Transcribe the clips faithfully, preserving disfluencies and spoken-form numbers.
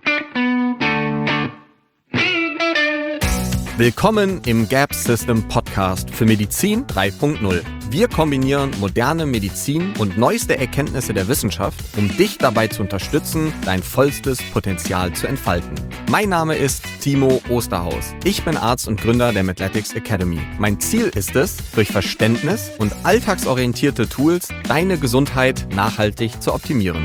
Willkommen im Gap System Podcast für Medizin drei Punkt null. Wir kombinieren moderne Medizin und neueste Erkenntnisse der Wissenschaft, um dich dabei zu unterstützen, dein vollstes Potenzial zu entfalten. Mein Name ist Timo Osterhaus. Ich bin Arzt und Gründer der Medletics Academy. Mein Ziel ist es, durch Verständnis und alltagsorientierte Tools deine Gesundheit nachhaltig zu optimieren.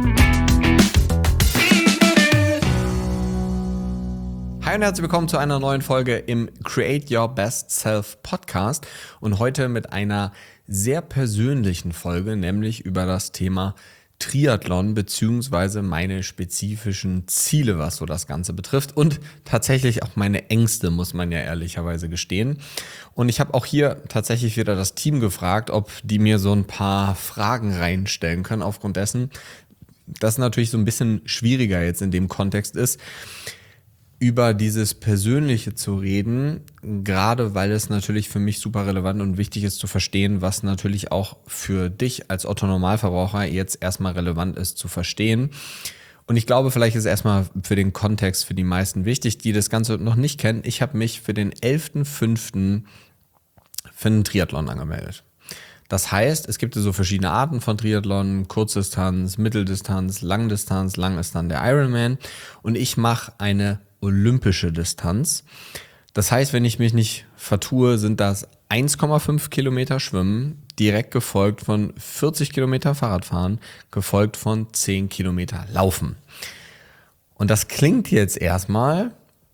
Hi und herzlich willkommen zu einer neuen Folge im Create Your Best Self Podcast und heute mit einer sehr persönlichen Folge, nämlich über das Thema Triathlon beziehungsweise meine spezifischen Ziele, was so das Ganze betrifft und tatsächlich auch meine Ängste, muss man ja ehrlicherweise gestehen. Und ich habe auch hier tatsächlich wieder das Team gefragt, ob die mir so ein paar Fragen reinstellen können, aufgrund dessen, dass es natürlich so ein bisschen schwieriger jetzt in dem Kontext ist, über dieses Persönliche zu reden, gerade weil es natürlich für mich super relevant und wichtig ist zu verstehen, was natürlich auch für dich als Otto-Normalverbraucher jetzt erstmal relevant ist zu verstehen. Und ich glaube, vielleicht ist erstmal für den Kontext für die meisten wichtig, die das Ganze noch nicht kennen. Ich habe mich für den elften fünften für einen Triathlon angemeldet. Das heißt, es gibt so verschiedene Arten von Triathlon, Kurzdistanz, Mitteldistanz, Langdistanz, lang ist dann der Ironman und ich mache eine olympische Distanz. Das heißt, wenn ich mich nicht vertue, sind das eins Komma fünf Kilometer Schwimmen, direkt gefolgt von vierzig Kilometer Fahrradfahren, gefolgt von zehn Kilometer Laufen. Und das klingt jetzt erstmal,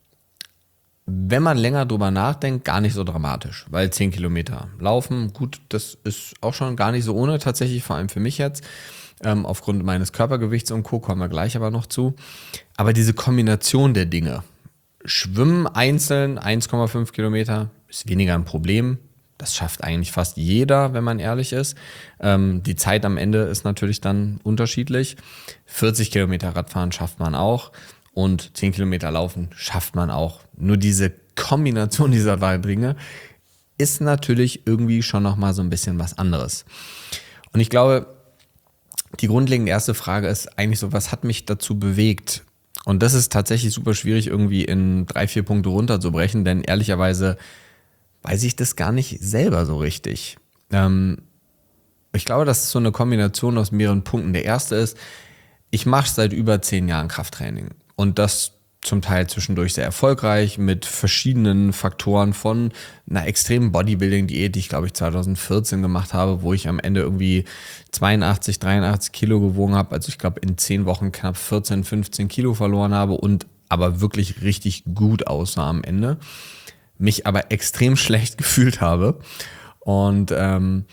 wenn man länger drüber nachdenkt, gar nicht so dramatisch, weil zehn Kilometer Laufen, gut, das ist auch schon gar nicht so ohne, tatsächlich, vor allem für mich jetzt. Ähm, aufgrund meines Körpergewichts und Co. kommen wir gleich aber noch zu. Aber diese Kombination der Dinge, Schwimmen einzeln eins Komma fünf Kilometer, ist weniger ein Problem. Das schafft eigentlich fast jeder, wenn man ehrlich ist. Ähm, die Zeit am Ende ist natürlich dann unterschiedlich. vierzig Kilometer Radfahren schafft man auch und zehn Kilometer Laufen schafft man auch. Nur diese Kombination dieser drei Dinge ist natürlich irgendwie schon nochmal so ein bisschen was anderes. Und ich glaube, die grundlegende erste Frage ist eigentlich so, was hat mich dazu bewegt? Und das ist tatsächlich super schwierig irgendwie in drei, vier Punkte runterzubrechen, denn ehrlicherweise weiß ich das gar nicht selber so richtig. Ähm, ich glaube, das ist so eine Kombination aus mehreren Punkten. Der erste ist, ich mache seit über zehn Jahren Krafttraining und das zum Teil zwischendurch sehr erfolgreich mit verschiedenen Faktoren von einer extremen Bodybuilding-Diät, die ich glaube ich zwanzig vierzehn gemacht habe, wo ich am Ende irgendwie zweiundachtzig, dreiundachtzig Kilo gewogen habe. Also ich glaube in zehn Wochen knapp vierzehn, fünfzehn Kilo verloren habe und aber wirklich richtig gut aussah am Ende. Mich aber extrem schlecht gefühlt habe. Und ähm,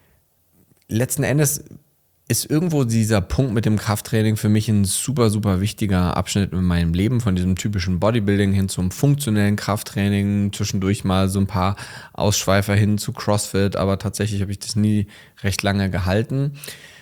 letzten Endes ist irgendwo dieser Punkt mit dem Krafttraining für mich ein super, super wichtiger Abschnitt in meinem Leben, von diesem typischen Bodybuilding hin zum funktionellen Krafttraining, zwischendurch mal so ein paar Ausschweifer hin zu CrossFit, aber tatsächlich habe ich das nie recht lange gehalten.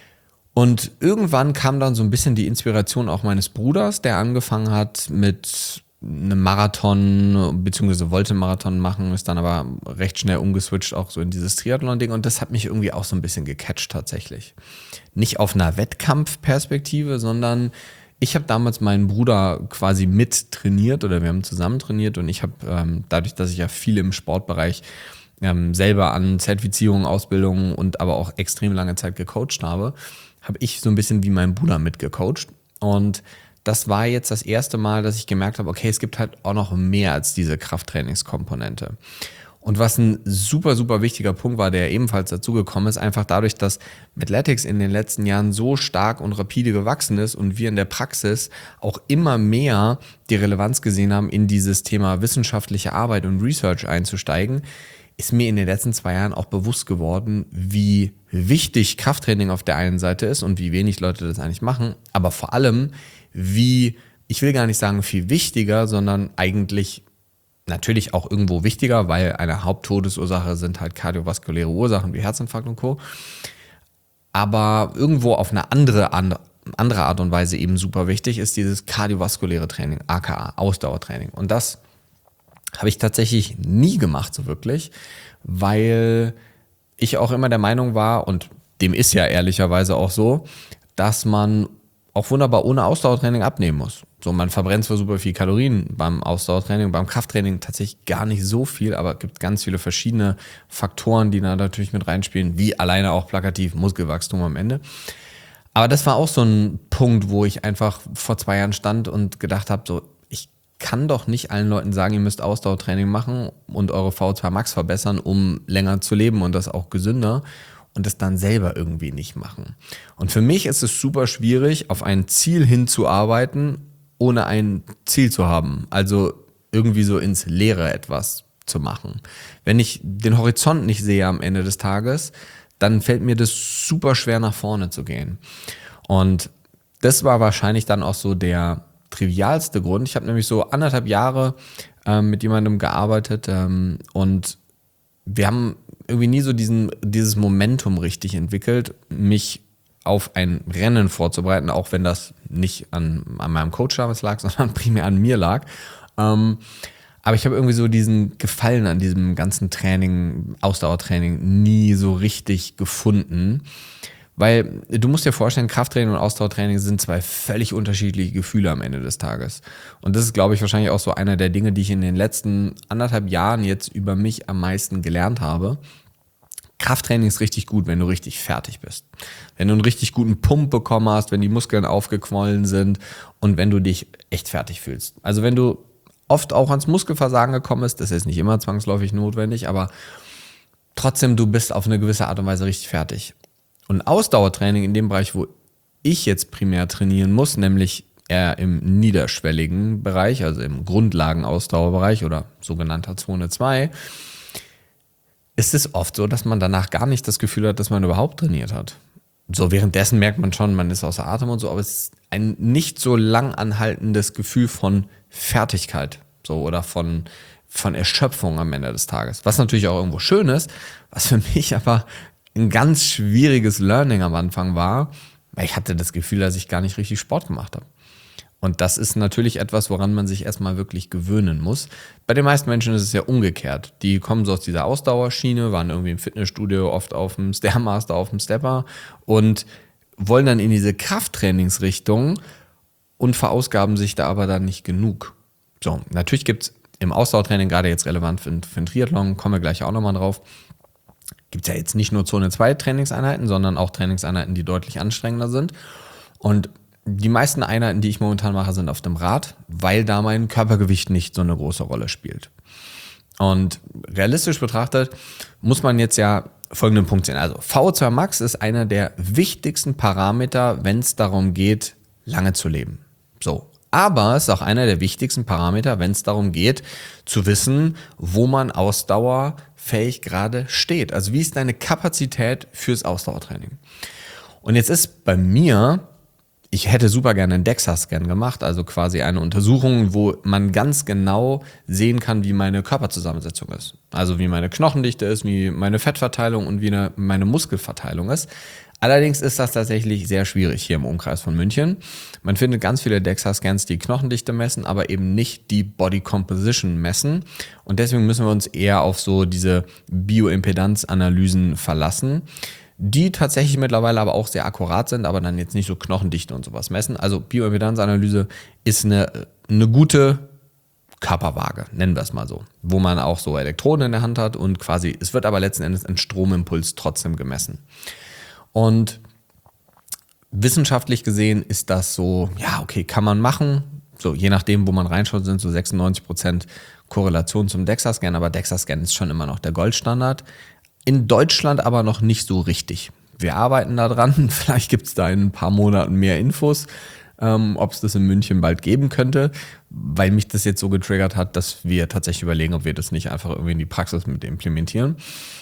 Und irgendwann kam dann so ein bisschen die Inspiration auch meines Bruders, der angefangen hat mit einem Marathon, beziehungsweise wollte einen Marathon machen, ist dann aber recht schnell umgeswitcht auch so in dieses Triathlon-Ding und das hat mich irgendwie auch so ein bisschen gecatcht tatsächlich. Nicht auf einer Wettkampfperspektive, sondern ich habe damals meinen Bruder quasi mit trainiert oder wir haben zusammen trainiert und ich habe ähm, dadurch, dass ich ja viel im Sportbereich ähm, selber an Zertifizierungen, Ausbildungen und aber auch extrem lange Zeit gecoacht habe, habe ich so ein bisschen wie mein Bruder mitgecoacht und das war jetzt das erste Mal, dass ich gemerkt habe, okay, es gibt halt auch noch mehr als diese Krafttrainingskomponente. Und was ein super, super wichtiger Punkt war, der ebenfalls dazugekommen ist, einfach dadurch, dass Medletics in den letzten Jahren so stark und rapide gewachsen ist und wir in der Praxis auch immer mehr die Relevanz gesehen haben, in dieses Thema wissenschaftliche Arbeit und Research einzusteigen, ist mir in den letzten zwei Jahren auch bewusst geworden, wie wichtig Krafttraining auf der einen Seite ist und wie wenig Leute das eigentlich machen, aber vor allem, wie, ich will gar nicht sagen viel wichtiger, sondern eigentlich natürlich auch irgendwo wichtiger, weil eine Haupttodesursache sind halt kardiovaskuläre Ursachen wie Herzinfarkt und Co. Aber irgendwo auf eine andere, andere Art und Weise eben super wichtig ist dieses kardiovaskuläre Training, aka Ausdauertraining. Und das habe ich tatsächlich nie gemacht so wirklich, weil ich auch immer der Meinung war, und dem ist ja ehrlicherweise auch so, dass man auch wunderbar ohne Ausdauertraining abnehmen muss. So, man verbrennt zwar super viel Kalorien beim Ausdauertraining, beim Krafttraining tatsächlich gar nicht so viel, aber es gibt ganz viele verschiedene Faktoren, die da natürlich mit reinspielen, wie alleine auch plakativ Muskelwachstum am Ende. Aber das war auch so ein Punkt, wo ich einfach vor zwei Jahren stand und gedacht habe, so, ich kann doch nicht allen Leuten sagen, ihr müsst Ausdauertraining machen und eure V O zwei Max verbessern, um länger zu leben und das auch gesünder, und das dann selber irgendwie nicht machen. Und für mich ist es super schwierig, auf ein Ziel hinzuarbeiten, ohne ein Ziel zu haben. Also irgendwie so ins Leere etwas zu machen. Wenn ich den Horizont nicht sehe am Ende des Tages, dann fällt mir das super schwer, nach vorne zu gehen. Und das war wahrscheinlich dann auch so der trivialste Grund. Ich habe nämlich so anderthalb Jahre ähm, mit jemandem gearbeitet ähm, und wir haben irgendwie nie so diesen, dieses Momentum richtig entwickelt, mich auf ein Rennen vorzubereiten, auch wenn das nicht an, an meinem Coach damals lag, sondern primär an mir lag. Ähm, aber ich habe irgendwie so diesen Gefallen an diesem ganzen Training, Ausdauertraining nie so richtig gefunden. Weil du musst dir vorstellen, Krafttraining und Ausdauertraining sind zwei völlig unterschiedliche Gefühle am Ende des Tages. Und das ist, glaube ich, wahrscheinlich auch so einer der Dinge, die ich in den letzten anderthalb Jahren jetzt über mich am meisten gelernt habe. Krafttraining ist richtig gut, wenn du richtig fertig bist. Wenn du einen richtig guten Pump bekommen hast, wenn die Muskeln aufgequollen sind und wenn du dich echt fertig fühlst. Also wenn du oft auch ans Muskelversagen gekommen bist, das ist nicht immer zwangsläufig notwendig, aber trotzdem, du bist auf eine gewisse Art und Weise richtig fertig. Und Ausdauertraining in dem Bereich, wo ich jetzt primär trainieren muss, nämlich eher im niederschwelligen Bereich, also im Grundlagenausdauerbereich oder sogenannter Zone zwei, ist es oft so, dass man danach gar nicht das Gefühl hat, dass man überhaupt trainiert hat. So währenddessen merkt man schon, man ist außer Atem und so, aber es ist ein nicht so lang anhaltendes Gefühl von Fertigkeit, so, oder von, von Erschöpfung am Ende des Tages. Was natürlich auch irgendwo schön ist, was für mich aber ein ganz schwieriges Learning am Anfang war, weil ich hatte das Gefühl, dass ich gar nicht richtig Sport gemacht habe. Und das ist natürlich etwas, woran man sich erstmal wirklich gewöhnen muss. Bei den meisten Menschen ist es ja umgekehrt. Die kommen so aus dieser Ausdauerschiene, waren irgendwie im Fitnessstudio, oft auf dem Stairmaster, auf dem Stepper und wollen dann in diese Krafttrainingsrichtung und verausgaben sich da aber dann nicht genug. So, natürlich gibt es im Ausdauertraining, gerade jetzt relevant für, für den Triathlon, kommen wir gleich auch nochmal drauf, gibt es ja jetzt nicht nur Zone zwei Trainingseinheiten, sondern auch Trainingseinheiten, die deutlich anstrengender sind. Und die meisten Einheiten, die ich momentan mache, sind auf dem Rad, weil da mein Körpergewicht nicht so eine große Rolle spielt. Und realistisch betrachtet muss man jetzt ja folgenden Punkt sehen. Also V O zwei Max ist einer der wichtigsten Parameter, wenn es darum geht, lange zu leben. So. Aber es ist auch einer der wichtigsten Parameter, wenn es darum geht, zu wissen, wo man ausdauerfähig gerade steht. Also wie ist deine Kapazität fürs Ausdauertraining? Und jetzt ist bei mir, ich hätte super gerne einen DEXA-Scan gemacht, also quasi eine Untersuchung, wo man ganz genau sehen kann, wie meine Körperzusammensetzung ist. Also wie meine Knochendichte ist, wie meine Fettverteilung und wie eine, meine Muskelverteilung ist. Allerdings ist das tatsächlich sehr schwierig hier im Umkreis von München. Man findet ganz viele DEXA-Scans, die Knochendichte messen, aber eben nicht die Body Composition messen. Und deswegen müssen wir uns eher auf so diese Bioimpedanzanalysen verlassen, die tatsächlich mittlerweile aber auch sehr akkurat sind, aber dann jetzt nicht so Knochendichte und sowas messen. Also Bioimpedanzanalyse ist eine, eine gute Körperwaage, nennen wir es mal so, wo man auch so Elektroden in der Hand hat und quasi, es wird aber letzten Endes ein Stromimpuls trotzdem gemessen. Und wissenschaftlich gesehen ist das so, ja, okay, kann man machen. So, je nachdem, wo man reinschaut, sind so sechsundneunzig Prozent Korrelation zum DEXA-Scan, aber DEXA-Scan ist schon immer noch der Goldstandard. In Deutschland aber noch nicht so richtig. Wir arbeiten da dran. Vielleicht gibt es da in ein paar Monaten mehr Infos, ähm, ob es das in München bald geben könnte, weil mich das jetzt so getriggert hat, dass wir tatsächlich überlegen, ob wir das nicht einfach irgendwie in die Praxis mit implementieren.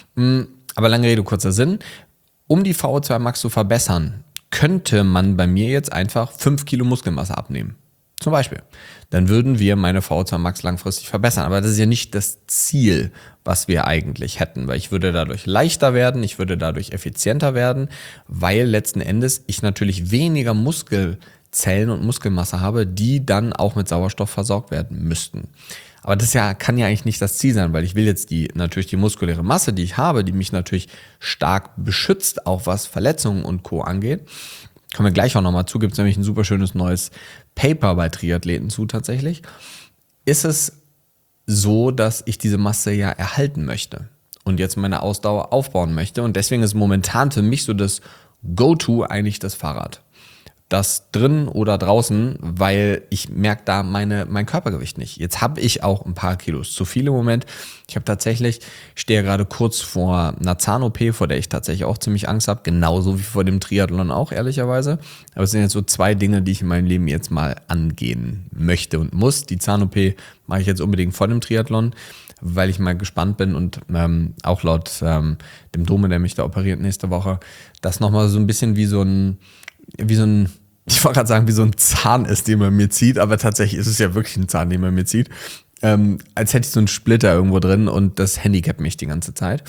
Aber lange Rede, kurzer Sinn. Um die V O zwei Max zu verbessern, könnte man bei mir jetzt einfach fünf Kilo Muskelmasse abnehmen. Zum Beispiel. Dann würden wir meine V O zwei Max langfristig verbessern. Aber das ist ja nicht das Ziel, was wir eigentlich hätten, weil ich würde dadurch leichter werden, ich würde dadurch effizienter werden, weil letzten Endes ich natürlich weniger Muskelzellen und Muskelmasse habe, die dann auch mit Sauerstoff versorgt werden müssten. Aber das ja, kann ja eigentlich nicht das Ziel sein, weil ich will jetzt die natürlich die muskuläre Masse, die ich habe, die mich natürlich stark beschützt, auch was Verletzungen und Co. angeht, kommen wir gleich auch nochmal zu, gibt es nämlich ein super schönes neues Paper bei Triathleten zu tatsächlich, ist es so, dass ich diese Masse ja erhalten möchte und jetzt meine Ausdauer aufbauen möchte. Und deswegen ist momentan für mich so das Go-To eigentlich das Fahrrad. Das drin oder draußen, weil ich merke da meine, mein Körpergewicht nicht. Jetzt habe ich auch ein paar Kilos zu viel im Moment. Ich habe tatsächlich, ich stehe gerade kurz vor einer Zahn-O P, vor der ich tatsächlich auch ziemlich Angst habe, genauso wie vor dem Triathlon auch, ehrlicherweise. Aber es sind jetzt so zwei Dinge, die ich in meinem Leben jetzt mal angehen möchte und muss. Die Zahn-O P mache ich jetzt unbedingt vor dem Triathlon, weil ich mal gespannt bin und ähm, auch laut ähm, dem Dome, der mich da operiert nächste Woche, das nochmal so ein bisschen wie so ein wie so ein, ich wollte gerade sagen, wie so ein Zahn ist, den man mir zieht, aber tatsächlich ist es ja wirklich ein Zahn, den man mir zieht. Ähm, als hätte ich so einen Splitter irgendwo drin und das handicapt mich die ganze Zeit.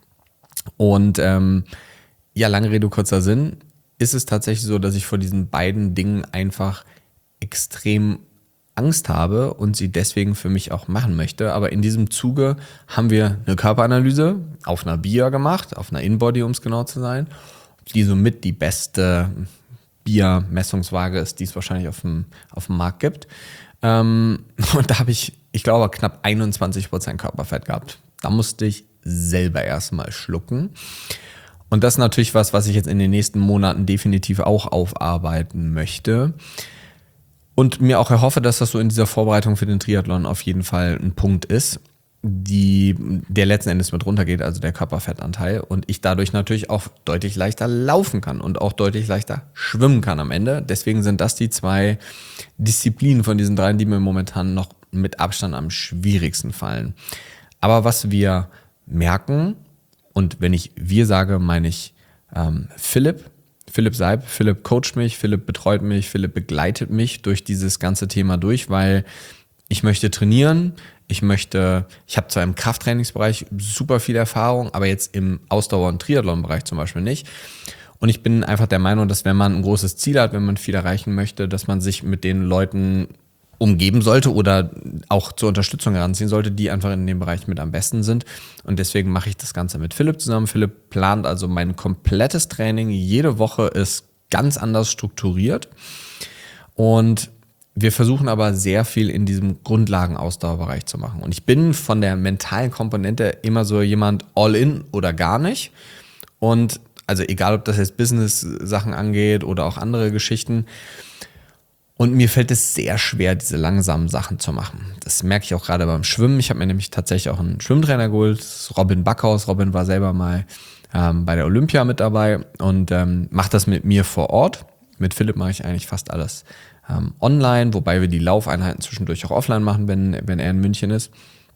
Und ähm, ja, lange Rede, kurzer Sinn, ist es tatsächlich so, dass ich vor diesen beiden Dingen einfach extrem Angst habe und sie deswegen für mich auch machen möchte. Aber in diesem Zuge haben wir eine Körperanalyse auf einer B I A gemacht, auf einer InBody, um es genau zu sein, die somit die beste B I A-Messungswaage ist, die es wahrscheinlich auf dem, auf dem Markt gibt. Ähm, und da habe ich, ich glaube, knapp einundzwanzig Prozent Körperfett gehabt. Da musste ich selber erstmal schlucken. Und das ist natürlich was, was ich jetzt in den nächsten Monaten definitiv auch aufarbeiten möchte. Und mir auch erhoffe, dass das so in dieser Vorbereitung für den Triathlon auf jeden Fall ein Punkt ist, die, der letzten Endes mit runtergeht, also der Körperfettanteil. Und ich dadurch natürlich auch deutlich leichter laufen kann und auch deutlich leichter schwimmen kann am Ende. Deswegen sind das die zwei Disziplinen von diesen dreien, die mir momentan noch mit Abstand am schwierigsten fallen. Aber was wir merken, und wenn ich wir sage, meine ich ähm, Philipp, Philipp Seib, Philipp coacht mich, Philipp betreut mich, Philipp begleitet mich durch dieses ganze Thema durch, weil ich möchte trainieren, ich möchte, ich habe zwar im Krafttrainingsbereich super viel Erfahrung, aber jetzt im Ausdauer- und Triathlon-Bereich zum Beispiel nicht. Und ich bin einfach der Meinung, dass wenn man ein großes Ziel hat, wenn man viel erreichen möchte, dass man sich mit den Leuten umgeben sollte oder auch zur Unterstützung heranziehen sollte, die einfach in dem Bereich mit am besten sind. Und deswegen mache ich das Ganze mit Philipp zusammen. Philipp plant also mein komplettes Training. Jede Woche ist ganz anders strukturiert. Und wir versuchen aber sehr viel in diesem Grundlagenausdauerbereich zu machen. Und ich bin von der mentalen Komponente immer so jemand all in oder gar nicht. Und also egal, ob das jetzt Business-Sachen angeht oder auch andere Geschichten. Und mir fällt es sehr schwer, diese langsamen Sachen zu machen. Das merke ich auch gerade beim Schwimmen. Ich habe mir nämlich tatsächlich auch einen Schwimmtrainer geholt, Robin Backhaus. Robin war selber mal ähm, bei der Olympia mit dabei und ähm, macht das mit mir vor Ort. Mit Philipp mache ich eigentlich fast alles ähm, online, wobei wir die Laufeinheiten zwischendurch auch offline machen, wenn, wenn er in München ist.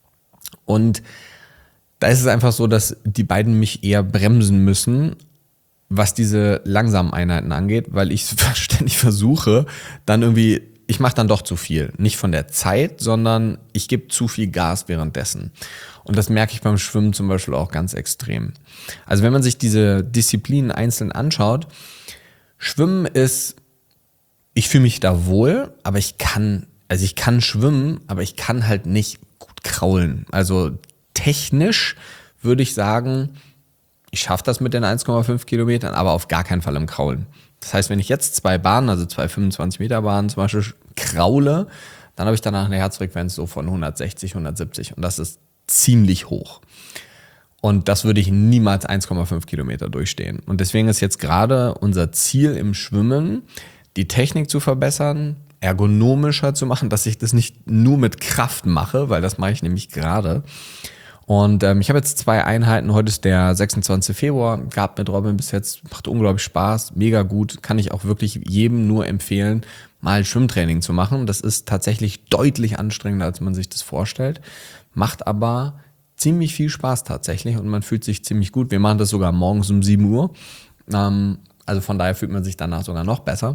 Und da ist es einfach so, dass die beiden mich eher bremsen müssen, was diese langsamen Einheiten angeht, weil ich ständig versuche, dann irgendwie, ich mache dann doch zu viel. Nicht von der Zeit, sondern ich gebe zu viel Gas währenddessen. Und das merke ich beim Schwimmen zum Beispiel auch ganz extrem. Also wenn man sich diese Disziplinen einzeln anschaut, Schwimmen ist, ich fühle mich da wohl, aber ich kann, also ich kann schwimmen, aber ich kann halt nicht gut kraulen. Also technisch würde ich sagen, ich schaffe das mit den eins Komma fünf Kilometern, aber auf gar keinen Fall im Kraulen. Das heißt, wenn ich jetzt zwei Bahnen, also zwei fünfundzwanzig Meter Bahnen zum Beispiel kraule, dann habe ich danach eine Herzfrequenz so von hundertsechzig, hundertsiebzig und das ist ziemlich hoch. Und das würde ich niemals eins Komma fünf Kilometer durchstehen. Und deswegen ist jetzt gerade unser Ziel im Schwimmen, die Technik zu verbessern, ergonomischer zu machen, dass ich das nicht nur mit Kraft mache, weil das mache ich nämlich gerade. Und ähm, ich habe jetzt zwei Einheiten, heute ist der sechsundzwanzigster Februar, gehabt mit Robin bis jetzt, macht unglaublich Spaß, mega gut, kann ich auch wirklich jedem nur empfehlen, mal Schwimmtraining zu machen. Das ist tatsächlich deutlich anstrengender, als man sich das vorstellt, macht aber ziemlich viel Spaß tatsächlich und man fühlt sich ziemlich gut. Wir machen das sogar morgens um sieben Uhr, ähm, also von daher fühlt man sich danach sogar noch besser.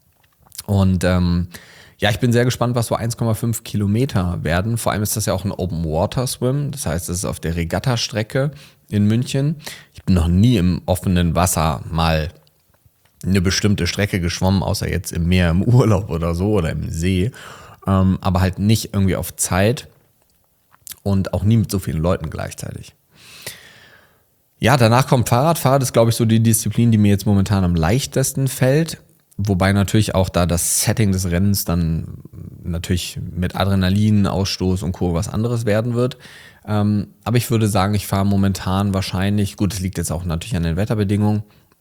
Und ähm, ja, ich bin sehr gespannt, was so eins Komma fünf Kilometer werden. Vor allem ist das ja auch ein Open Water Swim. Das heißt, es ist auf der Regatta-Strecke in München. Ich bin noch nie im offenen Wasser mal eine bestimmte Strecke geschwommen, außer jetzt im Meer, im Urlaub oder so oder im See. Ähm, aber halt nicht irgendwie auf Zeit und auch nie mit so vielen Leuten gleichzeitig. Ja, danach kommt Fahrrad. Fahrrad ist, glaube ich, so die Disziplin, die mir jetzt momentan am leichtesten fällt. wobei natürlich auch da das Setting des Rennens dann natürlich mit Adrenalinausstoß und Co. was anderes werden wird. Ähm, aber ich würde sagen, ich fahre momentan wahrscheinlich, gut, es liegt jetzt auch natürlich an den Wetterbedingungen,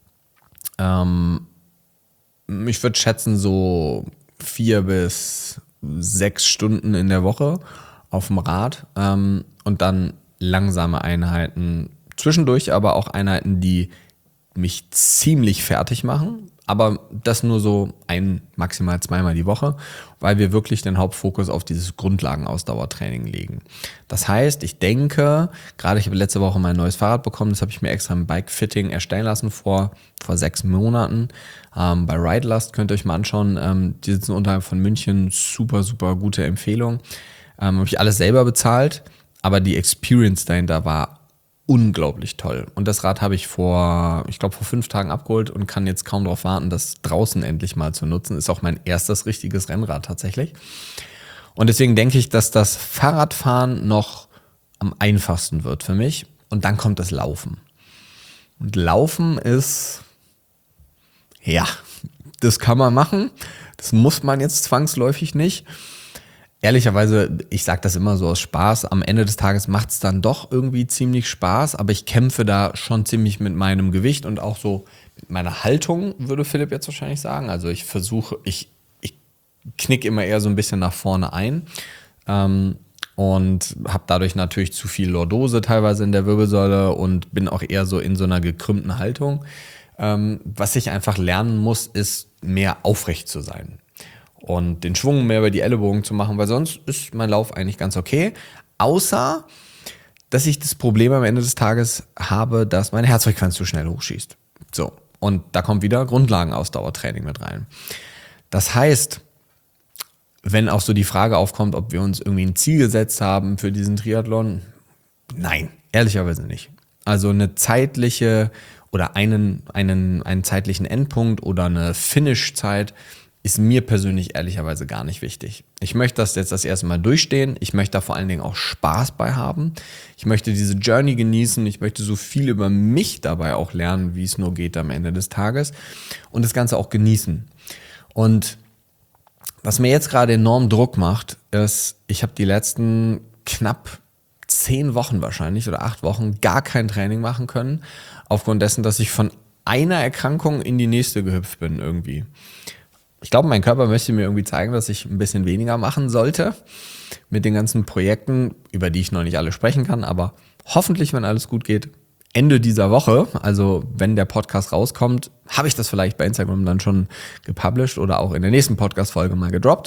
ähm, ich würde schätzen so vier bis sechs Stunden in der Woche auf dem Rad ähm, und dann langsame Einheiten, zwischendurch aber auch Einheiten, die mich ziemlich fertig machen, aber das nur so ein, maximal zweimal die Woche, weil wir wirklich den Hauptfokus auf dieses Grundlagenausdauertraining legen. Das heißt, ich denke, gerade ich habe letzte Woche mein neues Fahrrad bekommen, das habe ich mir extra im Bike-Fitting erstellen lassen vor, vor sechs Monaten. Ähm, bei Ridelust könnt ihr euch mal anschauen, ähm, die sitzen unterhalb von München, super, super gute Empfehlung. Ähm, habe ich alles selber bezahlt, aber die Experience dahinter war unglaublich toll. Und das Rad habe ich vor, ich glaube, vor fünf Tagen abgeholt und kann jetzt kaum darauf warten, das draußen endlich mal zu nutzen. Ist auch mein erstes richtiges Rennrad tatsächlich. Und deswegen denke ich, dass das Fahrradfahren noch am einfachsten wird für mich. Und dann kommt das Laufen. Und Laufen ist, ja, das kann man machen. Das muss man jetzt zwangsläufig nicht. Ehrlicherweise, ich sage das immer so aus Spaß, am Ende des Tages macht es dann doch irgendwie ziemlich Spaß, aber ich kämpfe da schon ziemlich mit meinem Gewicht und auch so mit meiner Haltung, würde Philipp jetzt wahrscheinlich sagen. Also ich versuche, ich, ich knick immer eher so ein bisschen nach vorne ein ähm, und habe dadurch natürlich zu viel Lordose teilweise in der Wirbelsäule und bin auch eher so in so einer gekrümmten Haltung. Ähm, was ich einfach lernen muss, ist mehr aufrecht zu sein. Und den Schwung mehr über die Ellenbogen zu machen, weil sonst ist mein Lauf eigentlich ganz okay. Außer, dass ich das Problem am Ende des Tages habe, dass meine Herzfrequenz zu schnell hochschießt. So, und da kommt wieder Grundlagenausdauertraining mit rein. Das heißt, wenn auch so die Frage aufkommt, ob wir uns irgendwie ein Ziel gesetzt haben für diesen Triathlon, nein, ehrlicherweise nicht. Also eine zeitliche oder einen, einen, einen zeitlichen Endpunkt oder eine Finish-Zeit ist mir persönlich ehrlicherweise gar nicht wichtig. Ich möchte das jetzt das erste Mal durchstehen. Ich möchte da vor allen Dingen auch Spaß bei haben. Ich möchte diese Journey genießen. Ich möchte so viel über mich dabei auch lernen, wie es nur geht am Ende des Tages. Und das Ganze auch genießen. Und was mir jetzt gerade enorm Druck macht, ist, ich habe die letzten knapp zehn Wochen wahrscheinlich oder acht Wochen gar kein Training machen können. Aufgrund dessen, dass ich von einer Erkrankung in die nächste gehüpft bin irgendwie. Ich glaube, mein Körper möchte mir irgendwie zeigen, dass ich ein bisschen weniger machen sollte mit den ganzen Projekten, über die ich noch nicht alle sprechen kann, aber hoffentlich, wenn alles gut geht, Ende dieser Woche, also wenn der Podcast rauskommt, habe ich das vielleicht bei Instagram dann schon gepublished oder auch in der nächsten Podcast-Folge mal gedroppt.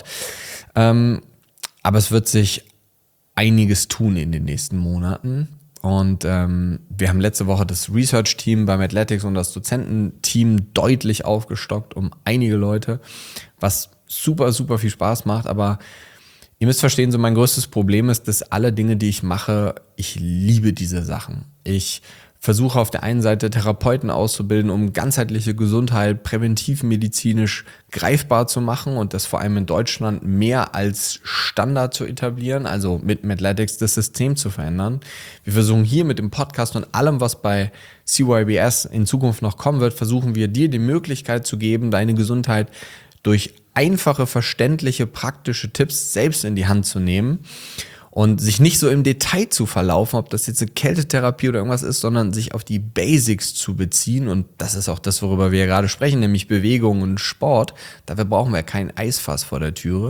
Ähm, aber es wird sich einiges tun in den nächsten Monaten. Und ähm, wir haben letzte Woche das Research-Team beim Athletics und das Dozententeam deutlich aufgestockt um einige Leute, was super, super viel Spaß macht. Aber ihr müsst verstehen, so mein größtes Problem ist, dass alle Dinge, die ich mache, ich liebe diese Sachen. Ich versuche auf der einen Seite Therapeuten auszubilden, um ganzheitliche Gesundheit präventivmedizinisch greifbar zu machen und das vor allem in Deutschland mehr als Standard zu etablieren, also mit Mathletics das System zu verändern. Wir versuchen hier mit dem Podcast und allem, was bei C Y B S in Zukunft noch kommen wird, versuchen wir dir die Möglichkeit zu geben, deine Gesundheit durch einfache, verständliche, praktische Tipps selbst in die Hand zu nehmen. Und sich nicht so im Detail zu verlaufen, ob das jetzt eine Kältetherapie oder irgendwas ist, sondern sich auf die Basics zu beziehen. Und das ist auch das, worüber wir gerade sprechen, nämlich Bewegung und Sport. Dafür brauchen wir kein Eisfass vor der Türe.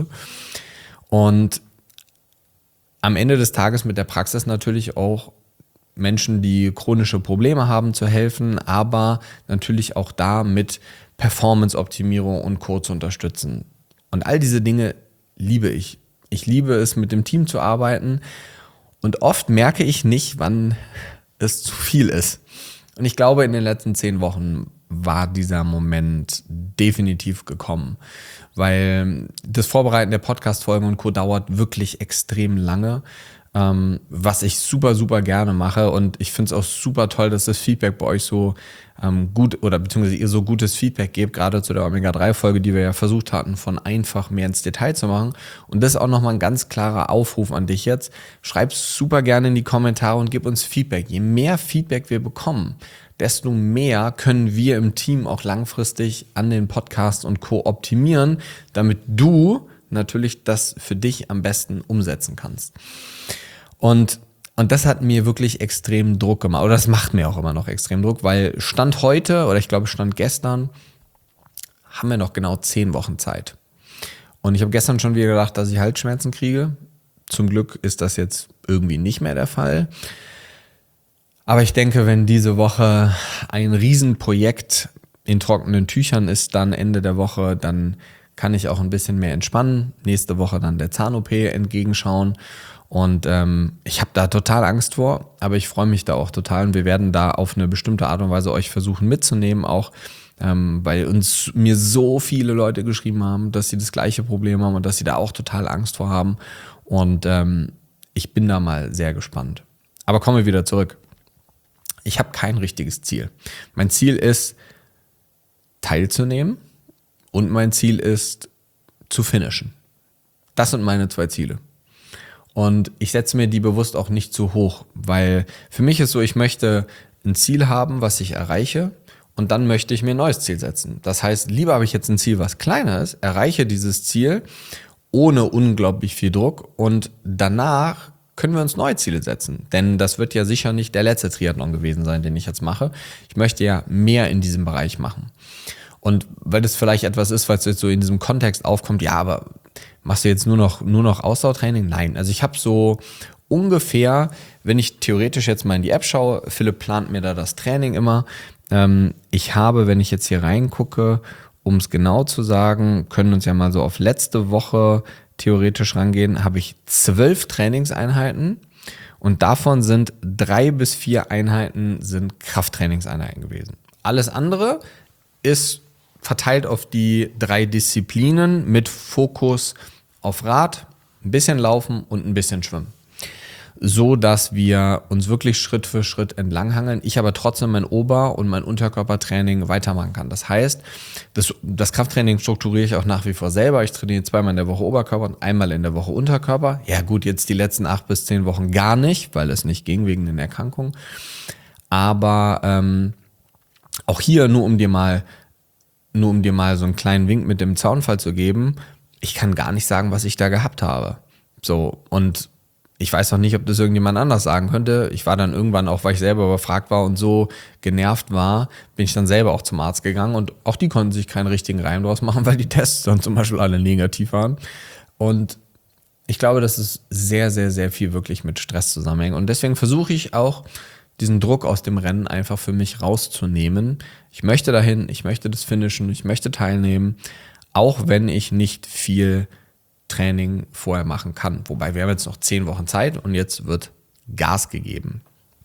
Und am Ende des Tages mit der Praxis natürlich auch Menschen, die chronische Probleme haben, zu helfen, aber natürlich auch da mit Performance-Optimierung und Co. zu unterstützen. Und all diese Dinge liebe ich. Ich liebe es, mit dem Team zu arbeiten und oft merke ich nicht, wann es zu viel ist. Und ich glaube, in den letzten zehn Wochen war dieser Moment definitiv gekommen, weil das Vorbereiten der Podcast-Folgen und Co. dauert wirklich extrem lange. ähm, was ich super, super gerne mache. Und ich finde es auch super toll, dass das Feedback bei euch so ähm, gut oder beziehungsweise ihr so gutes Feedback gebt, gerade zu der Omega drei Folge, die wir ja versucht hatten, von einfach mehr ins Detail zu machen. Und das ist auch nochmal ein ganz klarer Aufruf an dich jetzt. Schreib super gerne in die Kommentare und gib uns Feedback. Je mehr Feedback wir bekommen, desto mehr können wir im Team auch langfristig an den Podcast und Co. optimieren, damit du natürlich das für dich am besten umsetzen kannst. Und, und das hat mir wirklich extrem Druck gemacht, oder das macht mir auch immer noch extrem Druck, weil Stand heute, oder ich glaube Stand gestern, haben wir noch genau zehn Wochen Zeit. Und ich habe gestern schon wieder gedacht, dass ich Halsschmerzen kriege. Zum Glück ist das jetzt irgendwie nicht mehr der Fall. Aber ich denke, wenn diese Woche ein Riesenprojekt in trockenen Tüchern ist, dann Ende der Woche, dann kann ich auch ein bisschen mehr entspannen. Nächste Woche dann der Zahn-O P entgegenschauen. Und ähm, ich habe da total Angst vor, aber ich freue mich da auch total. Und wir werden da auf eine bestimmte Art und Weise euch versuchen mitzunehmen, auch ähm, weil uns mir so viele Leute geschrieben haben, dass sie das gleiche Problem haben und dass sie da auch total Angst vor haben. Und ähm, ich bin da mal sehr gespannt. Aber kommen wir wieder zurück. Ich habe kein richtiges Ziel. Mein Ziel ist, teilzunehmen und mein Ziel ist, zu finishen. Das sind meine zwei Ziele. Und ich setze mir die bewusst auch nicht zu hoch, weil für mich ist so, ich möchte ein Ziel haben, was ich erreiche und dann möchte ich mir ein neues Ziel setzen. Das heißt, lieber habe ich jetzt ein Ziel, was kleiner ist, erreiche dieses Ziel ohne unglaublich viel Druck und danach können wir uns neue Ziele setzen. Denn das wird ja sicher nicht der letzte Triathlon gewesen sein, den ich jetzt mache. Ich möchte ja mehr in diesem Bereich machen. Und weil das vielleicht etwas ist, was jetzt so in diesem Kontext aufkommt, ja, aber machst du jetzt nur noch, nur noch Ausdauertraining? Nein, also ich habe so ungefähr, wenn ich theoretisch jetzt mal in die App schaue, Philipp plant mir da das Training immer. Ähm, ich habe, wenn ich jetzt hier reingucke, um es genau zu sagen, können uns ja mal so auf letzte Woche theoretisch rangehen, habe ich zwölf Trainingseinheiten und davon sind drei bis vier Einheiten sind Krafttrainingseinheiten gewesen. Alles andere ist verteilt auf die drei Disziplinen mit Fokus auf Rad, ein bisschen Laufen und ein bisschen Schwimmen. So dass wir uns wirklich Schritt für Schritt entlanghangeln, ich aber trotzdem mein Ober- und mein Unterkörpertraining weitermachen kann. Das heißt, das, das Krafttraining strukturiere ich auch nach wie vor selber. Ich trainiere zweimal in der Woche Oberkörper und einmal in der Woche Unterkörper. Ja gut, jetzt die letzten acht bis zehn Wochen gar nicht, weil es nicht ging wegen den Erkrankungen. Aber ähm, auch hier, nur um dir mal, nur um dir mal so einen kleinen Wink mit dem Zaunfall zu geben, ich kann gar nicht sagen, was ich da gehabt habe. So, und ich weiß noch nicht, ob das irgendjemand anders sagen könnte. Ich war dann irgendwann auch, weil ich selber überfragt war und so genervt war, bin ich dann selber auch zum Arzt gegangen und auch die konnten sich keinen richtigen Reim draus machen, weil die Tests dann zum Beispiel alle negativ waren. Und ich glaube, dass es sehr, sehr, sehr viel wirklich mit Stress zusammenhängt. Und deswegen versuche ich auch, diesen Druck aus dem Rennen einfach für mich rauszunehmen. Ich möchte dahin, ich möchte das finishen, ich möchte teilnehmen, auch wenn ich nicht viel Training vorher machen kann. Wobei wir haben jetzt noch zehn Wochen Zeit und jetzt wird Gas gegeben.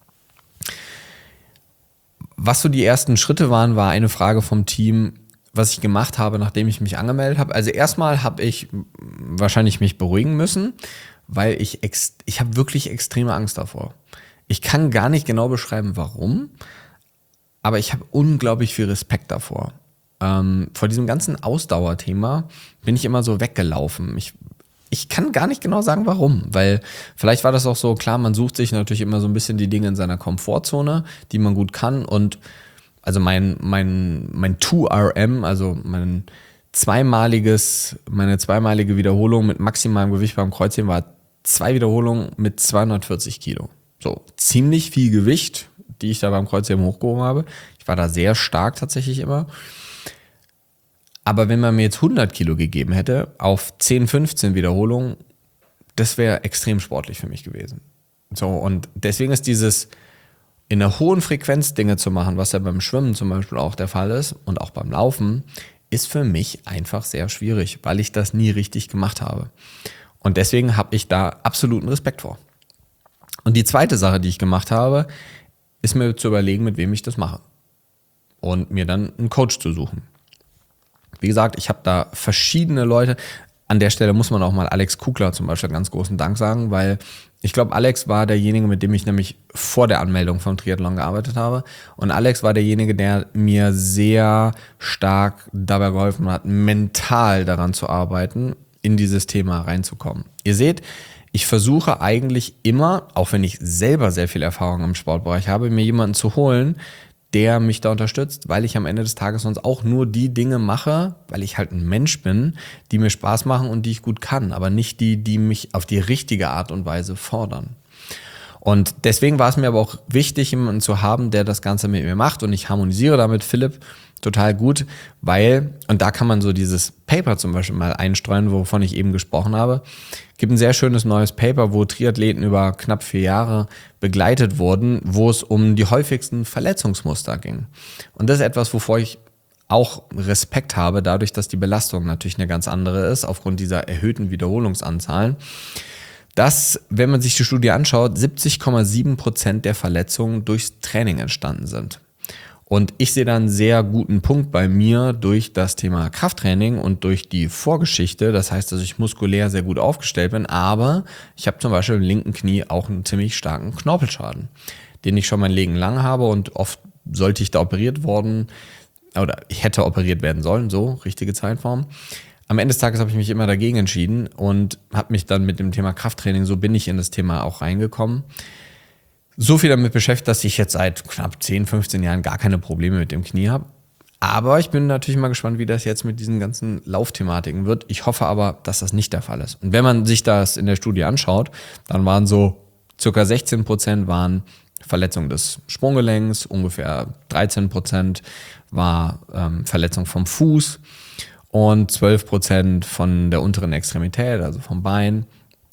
Was so die ersten Schritte waren, war eine Frage vom Team, was ich gemacht habe, nachdem ich mich angemeldet habe. Also erstmal habe ich wahrscheinlich mich beruhigen müssen, weil ich, ex- ich habe wirklich extreme Angst davor. Ich kann gar nicht genau beschreiben, warum, aber ich habe unglaublich viel Respekt davor. Ähm, vor diesem ganzen Ausdauerthema bin ich immer so weggelaufen. Ich, ich kann gar nicht genau sagen, warum, weil vielleicht war das auch so, klar, man sucht sich natürlich immer so ein bisschen die Dinge in seiner Komfortzone, die man gut kann und also mein, mein, mein zwei R M, also mein zweimaliges, meine zweimalige Wiederholung mit maximalem Gewicht beim Kreuzheben war zwei Wiederholungen mit zweihundertvierzig Kilo. So, ziemlich viel Gewicht, die ich da beim Kreuzheben hochgehoben habe. Ich war da sehr stark tatsächlich immer. Aber wenn man mir jetzt hundert Kilo gegeben hätte, auf zehn, fünfzehn Wiederholungen, das wäre extrem sportlich für mich gewesen. So, und deswegen ist dieses in einer hohen Frequenz Dinge zu machen, was ja beim Schwimmen zum Beispiel auch der Fall ist und auch beim Laufen, ist für mich einfach sehr schwierig, weil ich das nie richtig gemacht habe. Und deswegen habe ich da absoluten Respekt vor. Und die zweite Sache, die ich gemacht habe, ist mir zu überlegen, mit wem ich das mache. Und mir dann einen Coach zu suchen. Wie gesagt, ich habe da verschiedene Leute. An der Stelle muss man auch mal Alex Kugler zum Beispiel ganz großen Dank sagen, weil Ich glaube, Alex war derjenige, mit dem ich nämlich vor der Anmeldung vom Triathlon gearbeitet habe. Und Alex war derjenige, der mir sehr stark dabei geholfen hat, mental daran zu arbeiten, in dieses Thema reinzukommen. Ihr seht, ich versuche eigentlich immer, auch wenn ich selber sehr viel Erfahrung im Sportbereich habe, mir jemanden zu holen, der mich da unterstützt, weil ich am Ende des Tages sonst auch nur die Dinge mache, weil ich halt ein Mensch bin, die mir Spaß machen und die ich gut kann, aber nicht die, die mich auf die richtige Art und Weise fordern. Und deswegen war es mir aber auch wichtig, jemanden zu haben, der das Ganze mit mir macht, und ich harmonisiere da mit Philipp total gut, weil, und da kann man so dieses Paper zum Beispiel mal einstreuen, wovon ich eben gesprochen habe. Es gibt ein sehr schönes neues Paper, wo Triathleten über knapp vier Jahre begleitet wurden, wo es um die häufigsten Verletzungsmuster ging. Und das ist etwas, wovor ich auch Respekt habe, dadurch, dass die Belastung natürlich eine ganz andere ist, aufgrund dieser erhöhten Wiederholungsanzahlen. Dass, wenn man sich die Studie anschaut, siebzig Komma sieben Prozent der Verletzungen durchs Training entstanden sind. Und ich sehe da einen sehr guten Punkt bei mir durch das Thema Krafttraining und durch die Vorgeschichte. Das heißt, dass ich muskulär sehr gut aufgestellt bin, aber ich habe zum Beispiel im linken Knie auch einen ziemlich starken Knorpelschaden, den ich schon mein Leben lang habe, und oft sollte ich da operiert worden, oder ich hätte operiert werden sollen, so, richtige Zeitform. Am Ende des Tages habe ich mich immer dagegen entschieden und habe mich dann mit dem Thema Krafttraining, so bin ich in das Thema auch reingekommen, so viel damit beschäftigt, dass ich jetzt seit knapp zehn, fünfzehn Jahren gar keine Probleme mit dem Knie habe. Aber ich bin natürlich mal gespannt, wie das jetzt mit diesen ganzen Laufthematiken wird. Ich hoffe aber, dass das nicht der Fall ist. Und wenn man sich das in der Studie anschaut, dann waren so ca. sechzehn Prozent waren Verletzung des Sprunggelenks, ungefähr dreizehn Prozent war ähm, Verletzung vom Fuß und zwölf Prozent von der unteren Extremität, also vom Bein.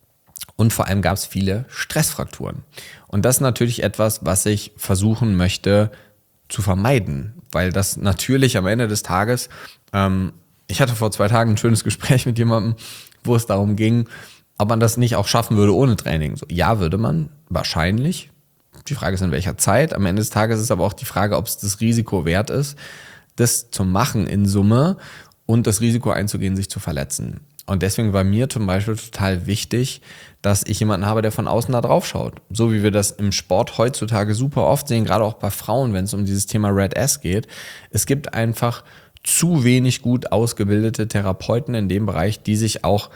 Und vor allem gab es viele Stressfrakturen. Und das ist natürlich etwas, was ich versuchen möchte zu vermeiden, weil das natürlich am Ende des Tages, ähm, ich hatte vor zwei Tagen ein schönes Gespräch mit jemandem, wo es darum ging, ob man das nicht auch schaffen würde ohne Training. So, ja, würde man, wahrscheinlich. Die Frage ist, in welcher Zeit. Am Ende des Tages ist aber auch die Frage, ob es das Risiko wert ist, das zu machen in Summe und das Risiko einzugehen, sich zu verletzen. Und deswegen war mir zum Beispiel total wichtig, dass ich jemanden habe, der von außen da drauf schaut. So wie wir das im Sport heutzutage super oft sehen, gerade auch bei Frauen, wenn es um dieses Thema Red S geht. Es gibt einfach zu wenig gut ausgebildete Therapeuten in dem Bereich, die sich auch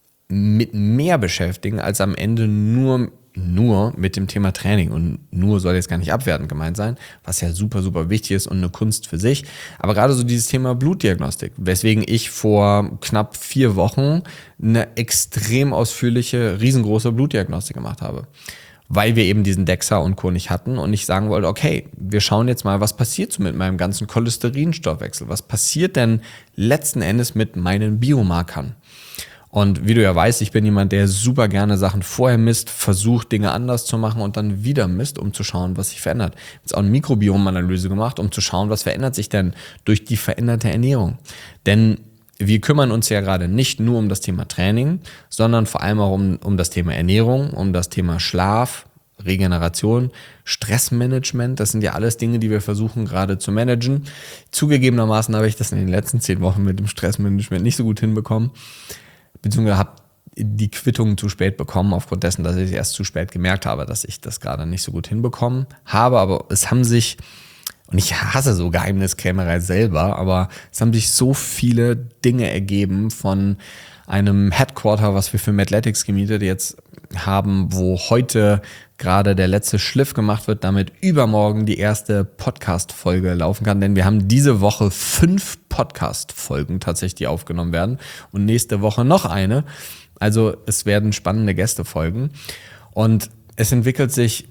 mit mehr beschäftigen, als am Ende nur nur mit dem Thema Training. Und nur soll jetzt gar nicht abwertend gemeint sein, was ja super, super wichtig ist und eine Kunst für sich. Aber gerade so dieses Thema Blutdiagnostik, weswegen ich vor knapp vier Wochen eine extrem ausführliche, riesengroße Blutdiagnostik gemacht habe. Weil wir eben diesen DEXA und Co. nicht hatten und ich sagen wollte, okay, wir schauen jetzt mal, was passiert so mit meinem ganzen Cholesterinstoffwechsel? Was passiert denn letzten Endes mit meinen Biomarkern? Und wie du ja weißt, ich bin jemand, der super gerne Sachen vorher misst, versucht Dinge anders zu machen und dann wieder misst, um zu schauen, was sich verändert. Ich habe jetzt auch eine Mikrobiomanalyse gemacht, um zu schauen, was verändert sich denn durch die veränderte Ernährung. Denn wir kümmern uns ja gerade nicht nur um das Thema Training, sondern vor allem auch um, um das Thema Ernährung, um das Thema Schlaf, Regeneration, Stressmanagement. Das sind ja alles Dinge, die wir versuchen gerade zu managen. Zugegebenermaßen habe ich das in den letzten zehn Wochen mit dem Stressmanagement nicht so gut hinbekommen. Beziehungsweise habe die Quittung zu spät bekommen, aufgrund dessen, dass ich erst zu spät gemerkt habe, dass ich das gerade nicht so gut hinbekommen habe. Aber es haben sich, und ich hasse so Geheimniskrämerei selber, aber es haben sich so viele Dinge ergeben von einem Headquarter, was wir für Mathletics gemietet jetzt haben, wo heute gerade der letzte Schliff gemacht wird, damit übermorgen die erste Podcast-Folge laufen kann. Denn wir haben diese Woche fünf Podcast-Folgen tatsächlich, die aufgenommen werden und nächste Woche noch eine. Also es werden spannende Gäste folgen und es entwickelt sich,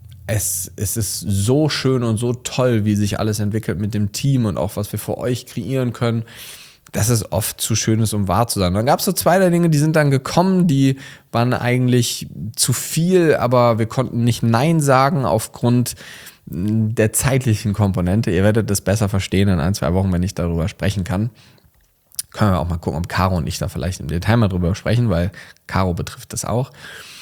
es, es ist so schön und so toll, wie sich alles entwickelt mit dem Team und auch was wir für euch kreieren können. Das ist oft zu schön ist, um wahr zu sein. Dann gab es so zwei, drei Dinge, die sind dann gekommen, die waren eigentlich zu viel, aber wir konnten nicht Nein sagen aufgrund der zeitlichen Komponente. Ihr werdet das besser verstehen in ein, zwei Wochen, wenn ich darüber sprechen kann. Können wir auch mal gucken, ob Caro und ich da vielleicht im Detail mal drüber sprechen, weil Caro betrifft das auch.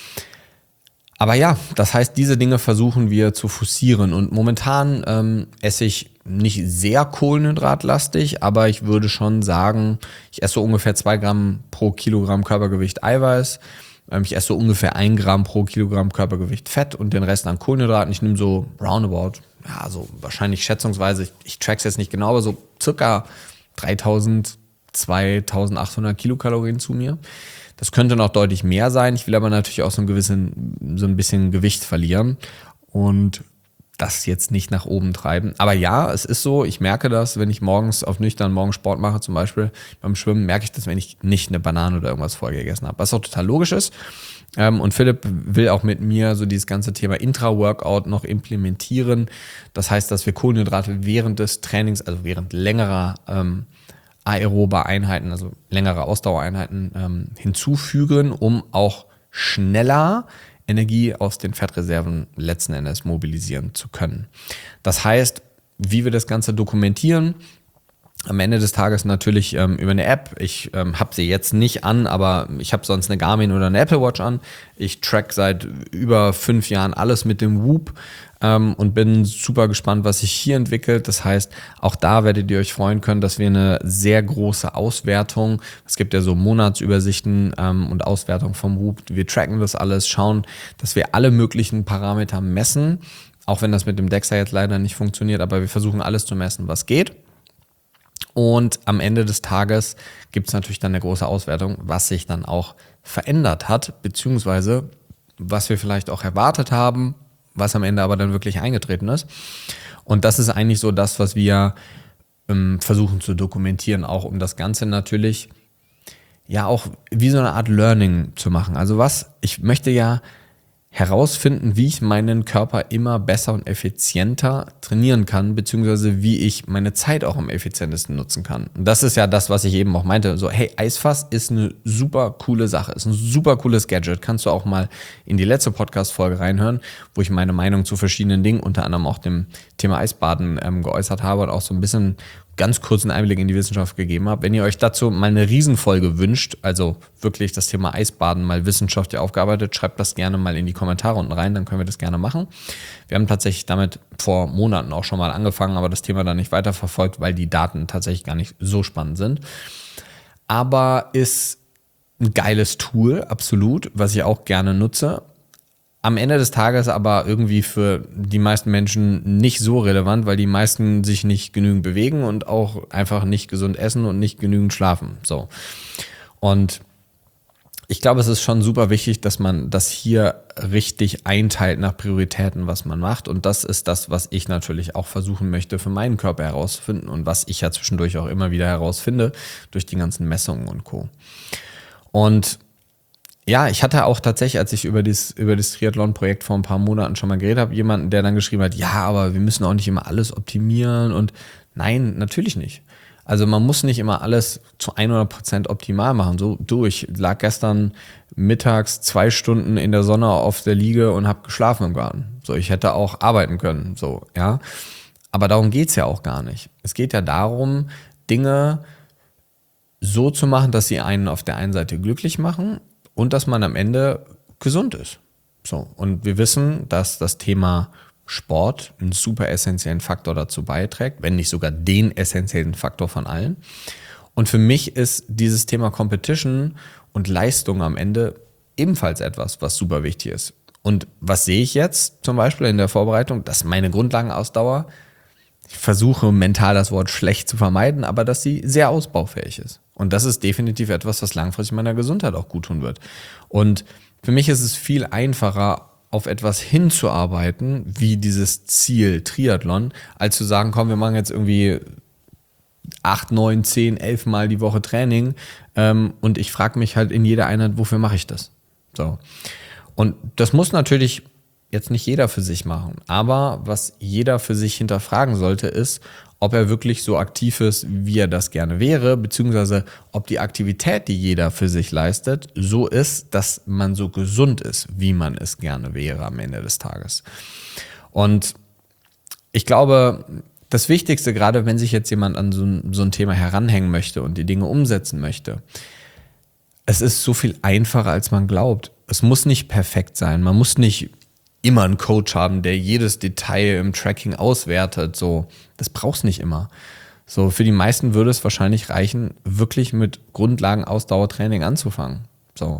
Aber ja, das heißt, diese Dinge versuchen wir zu forcieren und momentan ähm, esse ich nicht sehr kohlenhydratlastig, aber ich würde schon sagen, ich esse so ungefähr zwei Gramm pro Kilogramm Körpergewicht Eiweiß Ähm, ich esse so ungefähr ein Gramm pro Kilogramm Körpergewicht Fett und den Rest an Kohlenhydraten. Ich nehme so roundabout, ja, so wahrscheinlich schätzungsweise, ich, ich track's jetzt nicht genau, aber so circa dreitausend, zweitausendachthundert Kilokalorien zu mir. Das könnte noch deutlich mehr sein. Ich will aber natürlich auch so ein, gewissen, so ein bisschen Gewicht verlieren und das jetzt nicht nach oben treiben. Aber ja, es ist so, ich merke das, wenn ich morgens auf nüchtern morgen Sport mache, zum Beispiel beim Schwimmen, merke ich das, wenn ich nicht eine Banane oder irgendwas vorher gegessen habe. Was auch total logisch ist. Und Philipp will auch mit mir so dieses ganze Thema Intra-Workout noch implementieren. Das heißt, dass wir Kohlenhydrate während des Trainings, also während längerer ähm, aerober Einheiten, also längere Ausdauereinheiten ähm, hinzufügen, um auch schneller Energie aus den Fettreserven letzten Endes mobilisieren zu können. Das heißt, wie wir das Ganze dokumentieren, am Ende des Tages natürlich ähm, über eine App. Ich ähm, habe sie jetzt nicht an, aber ich habe sonst eine Garmin oder eine Apple Watch an. Ich track seit über fünf Jahren alles mit dem Whoop ähm, und bin super gespannt, was sich hier entwickelt. Das heißt, auch da werdet ihr euch freuen können, dass wir eine sehr große Auswertung, es gibt ja so Monatsübersichten ähm, und Auswertung vom Whoop. Wir tracken das alles, schauen, dass wir alle möglichen Parameter messen, auch wenn das mit dem DEXA jetzt leider nicht funktioniert, aber wir versuchen alles zu messen, was geht. Und am Ende des Tages gibt es natürlich dann eine große Auswertung, was sich dann auch verändert hat, beziehungsweise was wir vielleicht auch erwartet haben, was am Ende aber dann wirklich eingetreten ist. Und das ist eigentlich so das, was wir ähm, versuchen zu dokumentieren, auch um das Ganze natürlich ja auch wie so eine Art Learning zu machen. Also was, ich möchte ja herausfinden, wie ich meinen Körper immer besser und effizienter trainieren kann, beziehungsweise wie ich meine Zeit auch am effizientesten nutzen kann. Und das ist ja das, was ich eben auch meinte. So, hey, Eisfass ist eine super coole Sache, ist ein super cooles Gadget. Kannst du auch mal in die letzte Podcast-Folge reinhören, wo ich meine Meinung zu verschiedenen Dingen, unter anderem auch dem Thema Eisbaden ähm, geäußert habe und auch so ein bisschen ganz kurzen Einblick in die Wissenschaft gegeben habe. Wenn ihr euch dazu mal eine Riesenfolge wünscht, also wirklich das Thema Eisbaden mal wissenschaftlich aufgearbeitet, schreibt das gerne mal in die Kommentare unten rein, dann können wir das gerne machen. Wir haben tatsächlich damit vor Monaten auch schon mal angefangen, aber das Thema dann nicht weiterverfolgt, weil die Daten tatsächlich gar nicht so spannend sind. Aber ist ein geiles Tool, absolut, was ich auch gerne nutze. Am Ende des Tages aber irgendwie für die meisten Menschen nicht so relevant, weil die meisten sich nicht genügend bewegen und auch einfach nicht gesund essen und nicht genügend schlafen. So. Und ich glaube, es ist schon super wichtig, dass man das hier richtig einteilt nach Prioritäten, was man macht. Und das ist das, was ich natürlich auch versuchen möchte, für meinen Körper herauszufinden und was ich ja zwischendurch auch immer wieder herausfinde durch die ganzen Messungen und Co. Und ja, ich hatte auch tatsächlich, als ich über das, über das Triathlon-Projekt vor ein paar Monaten schon mal geredet habe, jemanden, der dann geschrieben hat, ja, aber wir müssen auch nicht immer alles optimieren und nein, natürlich nicht. Also man muss nicht immer alles zu hundert Prozent optimal machen. So, du, ich lag gestern mittags zwei Stunden in der Sonne auf der Liege und habe geschlafen im Garten. So, ich hätte auch arbeiten können, so, ja. Aber darum geht's ja auch gar nicht. Es geht ja darum, Dinge so zu machen, dass sie einen auf der einen Seite glücklich machen, und dass man am Ende gesund ist. So. Und wir wissen, dass das Thema Sport einen super essentiellen Faktor dazu beiträgt, wenn nicht sogar den essentiellen Faktor von allen. Und für mich ist dieses Thema Competition und Leistung am Ende ebenfalls etwas, was super wichtig ist. Und was sehe ich jetzt zum Beispiel in der Vorbereitung? Dass meine Grundlagenausdauer, ich versuche mental das Wort schlecht zu vermeiden, aber dass sie sehr ausbaufähig ist. Und das ist definitiv etwas, was langfristig meiner Gesundheit auch gut tun wird. Und für mich ist es viel einfacher, auf etwas hinzuarbeiten, wie dieses Ziel Triathlon, als zu sagen, komm, wir machen jetzt irgendwie acht, neun, zehn, elf Mal die Woche Training ähm, und ich frage mich halt in jeder Einheit, wofür mache ich das? So. Und das muss natürlich jetzt nicht jeder für sich machen, aber was jeder für sich hinterfragen sollte, ist, ob er wirklich so aktiv ist, wie er das gerne wäre, beziehungsweise ob die Aktivität, die jeder für sich leistet, so ist, dass man so gesund ist, wie man es gerne wäre am Ende des Tages. Und ich glaube, das Wichtigste, gerade wenn sich jetzt jemand an so ein, so ein Thema heranhängen möchte und die Dinge umsetzen möchte, es ist so viel einfacher, als man glaubt. Es muss nicht perfekt sein, man muss nicht immer einen Coach haben, der jedes Detail im Tracking auswertet. So, das brauchst nicht immer. So, für die meisten würde es wahrscheinlich reichen, wirklich mit Grundlagen-Ausdauertraining anzufangen. So.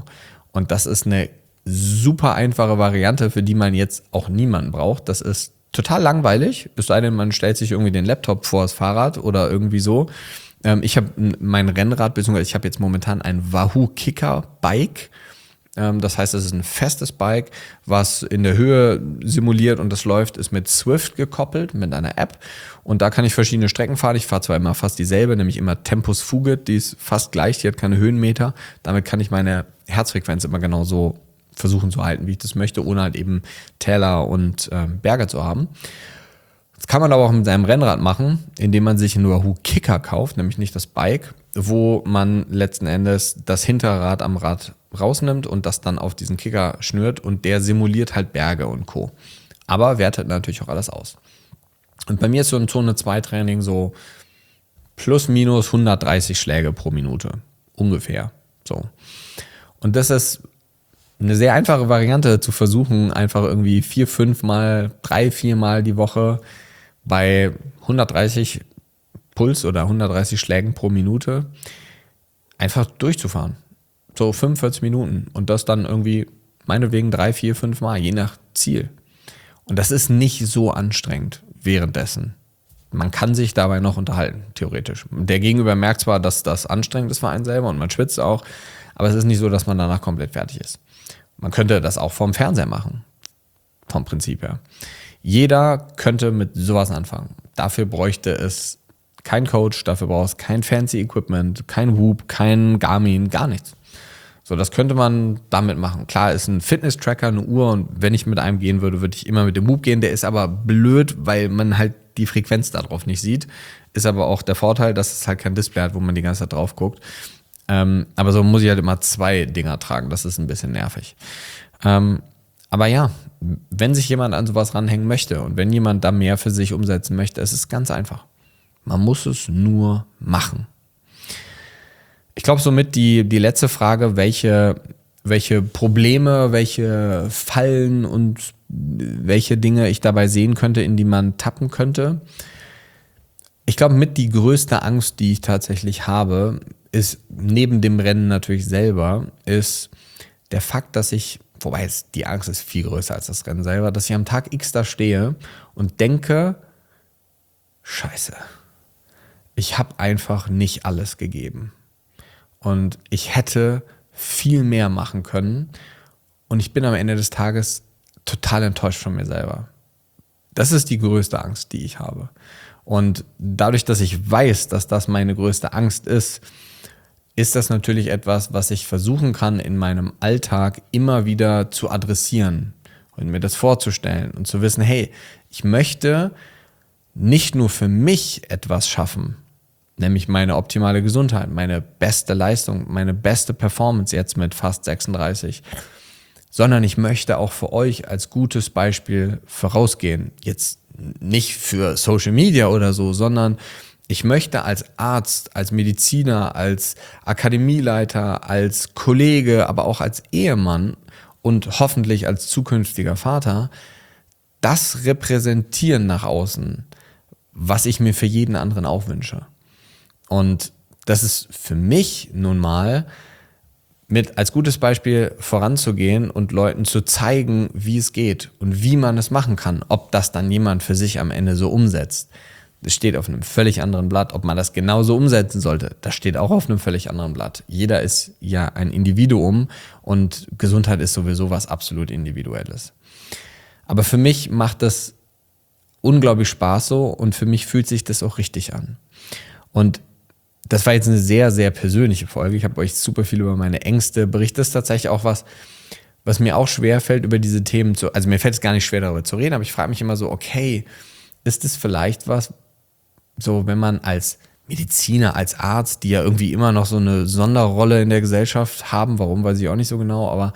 Und das ist eine super einfache Variante, für die man jetzt auch niemanden braucht. Das ist total langweilig, es sei denn, man stellt sich irgendwie den Laptop vor das Fahrrad oder irgendwie so. Ähm, ich habe mein Rennrad, beziehungsweise ich habe jetzt momentan ein Wahoo Kicker Bike. Ähm, das heißt, es ist ein festes Bike, was in der Höhe simuliert und das läuft, ist mit Swift gekoppelt, mit einer App. Und da kann ich verschiedene Strecken fahren. Ich fahre zwar immer fast dieselbe, nämlich immer Tempus Fugit, die ist fast gleich, die hat keine Höhenmeter. Damit kann ich meine Herzfrequenz immer genau so versuchen zu halten, wie ich das möchte, ohne halt eben Täler und äh, Berge zu haben. Das kann man aber auch mit seinem Rennrad machen, indem man sich einen Wahoo Kicker kauft, nämlich nicht das Bike, wo man letzten Endes das Hinterrad am Rad rausnimmt und das dann auf diesen Kicker schnürt und der simuliert halt Berge und Co. Aber wertet natürlich auch alles aus. Und bei mir ist so ein Zone zwei Training so plus minus hundertdreißig Schläge pro Minute. Ungefähr. So. Und das ist eine sehr einfache Variante zu versuchen, einfach irgendwie vier, fünf Mal, drei, vier Mal die Woche bei hundertdreißig Puls oder hundertdreißig Schlägen pro Minute einfach durchzufahren. So fünfundvierzig Minuten und das dann irgendwie meinetwegen drei, vier, fünf Mal, je nach Ziel. Und das ist nicht so anstrengend währenddessen. Man kann sich dabei noch unterhalten, theoretisch. Der Gegenüber merkt zwar, dass das anstrengend ist für einen selber und man schwitzt auch, aber es ist nicht so, dass man danach komplett fertig ist. Man könnte das auch vom Fernseher machen, vom Prinzip her. Jeder könnte mit sowas anfangen. Dafür bräuchte es kein Coach, dafür braucht es kein fancy Equipment, kein Whoop, kein Garmin, gar nichts. So, das könnte man damit machen. Klar, ist ein Fitness-Tracker, eine Uhr und wenn ich mit einem gehen würde, würde ich immer mit dem Whoop gehen. Der ist aber blöd, weil man halt die Frequenz darauf nicht sieht. Ist aber auch der Vorteil, dass es halt kein Display hat, wo man die ganze Zeit drauf guckt. Ähm, aber so muss ich halt immer zwei Dinger tragen. Das ist ein bisschen nervig. Ähm, aber ja, wenn sich jemand an sowas ranhängen möchte und wenn jemand da mehr für sich umsetzen möchte, es ist ganz einfach. Man muss es nur machen. Ich glaube somit die, die letzte Frage, welche, welche Probleme, welche Fallen und welche Dinge ich dabei sehen könnte, in die man tappen könnte. Ich glaube, mit die größte Angst, die ich tatsächlich habe, ist neben dem Rennen natürlich selber, ist der Fakt, dass ich, wobei es, die Angst ist viel größer als das Rennen selber, dass ich am Tag X da stehe und denke, Scheiße, ich habe einfach nicht alles gegeben. Und ich hätte viel mehr machen können und ich bin am Ende des Tages total enttäuscht von mir selber. Das ist die größte Angst, die ich habe. Und dadurch, dass ich weiß, dass das meine größte Angst ist, ist das natürlich etwas, was ich versuchen kann, in meinem Alltag immer wieder zu adressieren und mir das vorzustellen und zu wissen, hey, ich möchte nicht nur für mich etwas schaffen, nämlich meine optimale Gesundheit, meine beste Leistung, meine beste Performance jetzt mit fast sechsunddreißig, sondern ich möchte auch für euch als gutes Beispiel vorausgehen. Jetzt nicht für Social Media oder so, sondern ich möchte als Arzt, als Mediziner, als Akademieleiter, als Kollege, aber auch als Ehemann und hoffentlich als zukünftiger Vater das repräsentieren nach außen, was ich mir für jeden anderen auch wünsche. Und das ist für mich nun mal mit als gutes Beispiel voranzugehen und Leuten zu zeigen, wie es geht und wie man es machen kann, ob das dann jemand für sich am Ende so umsetzt. Das steht auf einem völlig anderen Blatt. Ob man das genauso umsetzen sollte, das steht auch auf einem völlig anderen Blatt. Jeder ist ja ein Individuum und Gesundheit ist sowieso was absolut Individuelles. Aber für mich macht das unglaublich Spaß so und für mich fühlt sich das auch richtig an. Und das war jetzt eine sehr, sehr persönliche Folge. Ich habe euch super viel über meine Ängste berichtet. Das ist tatsächlich auch was, was mir auch schwer fällt, über diese Themen zu, also mir fällt es gar nicht schwer, darüber zu reden, aber ich frage mich immer so, okay, ist es vielleicht was, so wenn man als Mediziner, als Arzt, die ja irgendwie immer noch so eine Sonderrolle in der Gesellschaft haben, warum, weiß ich auch nicht so genau, aber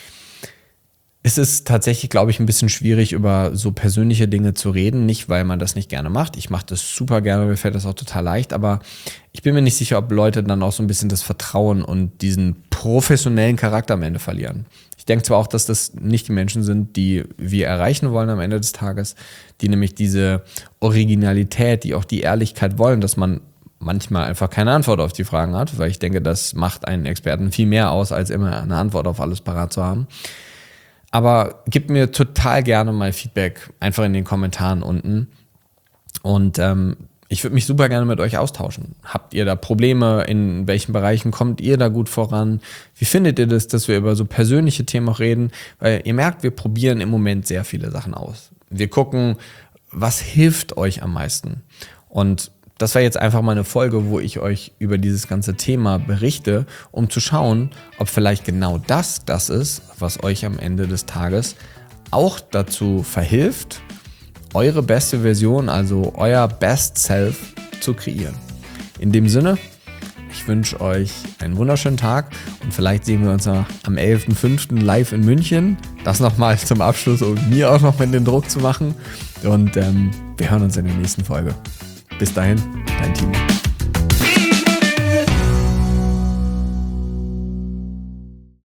es ist tatsächlich, glaube ich, ein bisschen schwierig, über so persönliche Dinge zu reden. Nicht, weil man das nicht gerne macht. Ich mache das super gerne, mir fällt das auch total leicht. Aber ich bin mir nicht sicher, ob Leute dann auch so ein bisschen das Vertrauen und diesen professionellen Charakter am Ende verlieren. Ich denke zwar auch, dass das nicht die Menschen sind, die wir erreichen wollen am Ende des Tages, die nämlich diese Originalität, die auch die Ehrlichkeit wollen, dass man manchmal einfach keine Antwort auf die Fragen hat, weil ich denke, das macht einen Experten viel mehr aus, als immer eine Antwort auf alles parat zu haben. Aber gebt mir total gerne mal Feedback, einfach in den Kommentaren unten. Und ähm, ich würde mich super gerne mit euch austauschen. Habt ihr da Probleme? In welchen Bereichen kommt ihr da gut voran? Wie findet ihr das, dass wir über so persönliche Themen auch reden? Weil ihr merkt, wir probieren im Moment sehr viele Sachen aus. Wir gucken, was hilft euch am meisten? Und das war jetzt einfach mal eine Folge, wo ich euch über dieses ganze Thema berichte, um zu schauen, ob vielleicht genau das das ist, was euch am Ende des Tages auch dazu verhilft, eure beste Version, also euer Best Self zu kreieren. In dem Sinne, ich wünsche euch einen wunderschönen Tag und vielleicht sehen wir uns am elften fünften live in München. Das nochmal zum Abschluss, um mir auch noch mal den Druck zu machen. Und ähm, wir hören uns in der nächsten Folge. Bis dahin, dein Timo.